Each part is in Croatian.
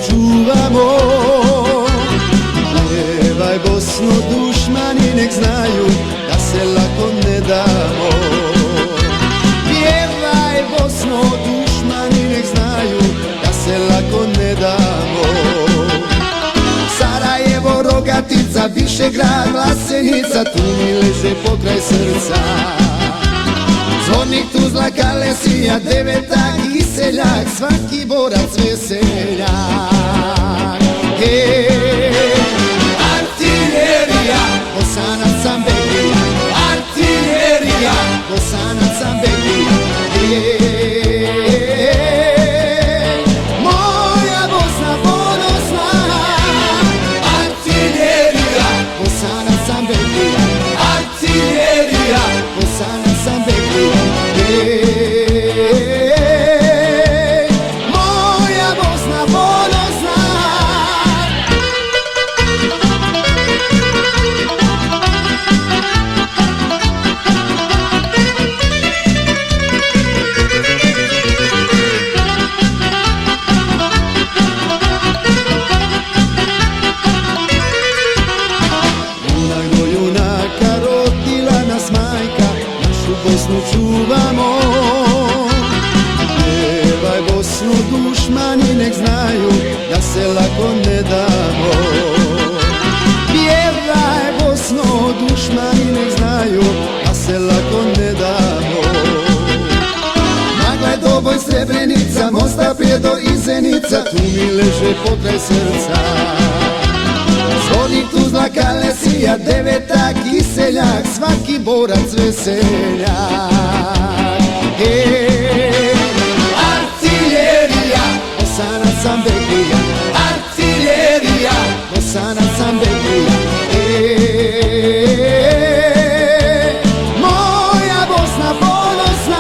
čuvamo. Pjevaj Bosno dušmani nek znaju da se lako ne damo. Pjevaj Bosno dušmani nek znaju da se lako ne damo. Sarajevo, Rogatica, Višegrad, Vlasenica, tu mi leže pokraj srca. Zvornik, Tuzla, Kalesija, Devetak i seljak, svaki borac veseljak. Artiljerija, Bosanac sam Beglija, artiljerija, Bosanac sam Beglija. Moja Bosna ponosna, artiljerija, Bosanac sam Beglija, artiljerija, Bosanac sam Beglija. Moja Bosna ponosna. Junak do junaka rodila nas majka, našu Bosnu čuvamo. Pjevaj Bosnu dušmani nek znaju da se lako ne damo. Pjevaj Bosno dušmani nek znaju da se lako ne damo. Magla je Doboj, Srebrenica, Mostar, Prijedor i Zenica, tu mi leže pokraj srca. Zvornik, Tuzla, Kalesija, Devetak i seljak, svaki borac veseljak. Artiljerija, Bosanac sam Beglija, artiljerija, Bosanac sam Beglija. Moja Bosna ponosna,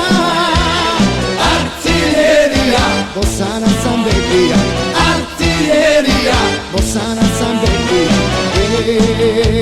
artiljerija, Bosanac sam Beglija, artiljerija, Bosanac sam Beglija.